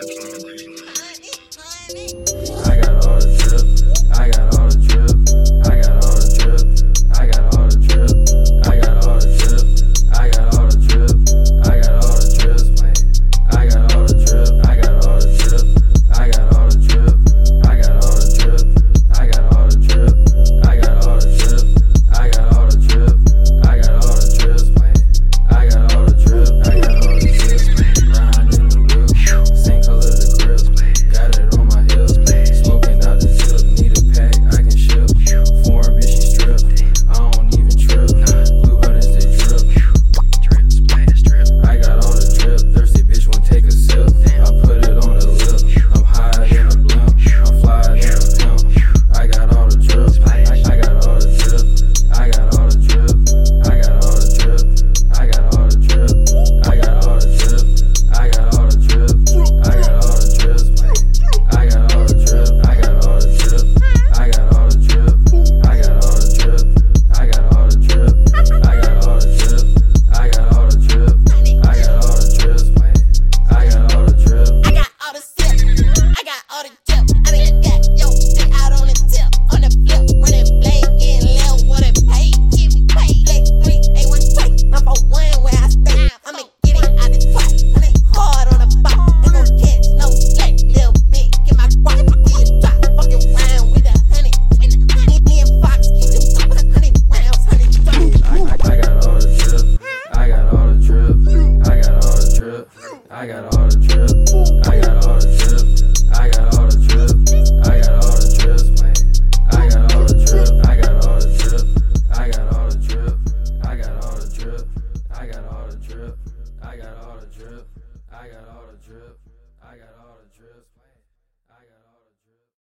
I got all the drip, I got all the drip, I got all the drip, I got all the drip, I got all the drip, I got all the drip, I got all the drip, I got all the drip, I got all the drip, I got all the drip, I got all the drip, I got all the drip, I got all the drip, I got all the drip, I got all the drip, I got all the drip, I got all the drip, grind in the whip, same color the grip, got it on my hip, smoking out the zip, need a pack, I can ship, foreign bitch she strip, I don't even trip, blue hunters they drip, I got all the drip, thirsty bitch won't take a sip, I put it on the lip, I'm higher than a blimp, I'm flyer than a pimp, I got all the drip, I got all the drip, I got all the drip, I got all the drip, I got all the drip, I got all the drip, I got all the drip, I got all the drip, I got all the drip, I got all the drip, I got all the drip, I got all the drip, I got all the drip, I got all the drip, I got all the drip, I got all the drip, I got all the drip. I got all the sip, I got all the dip. I mean, got yo, stick out on the tip, on the flip, running blade, getting low, what it pay, give me pay. Flex 3, A1 straight, my 4-1 where I stay. I'ma get it out the twat, and it hard on the box. Ain't gon' catch no slack, little bit, get my guap, get a drop, fucking round with a honey. Me and Fox, keep them 200 rounds, 100 drops. I got all the drip, I got all the drip, I got all the drip, I got all the drip, I got all the drip, I got all the drip, I got all the drip, I got all the drip, I got all the drip, I got all the drip, I got all the drip, I got all the drip, I got all the drip, I got all the drip, I got all the drip, I got all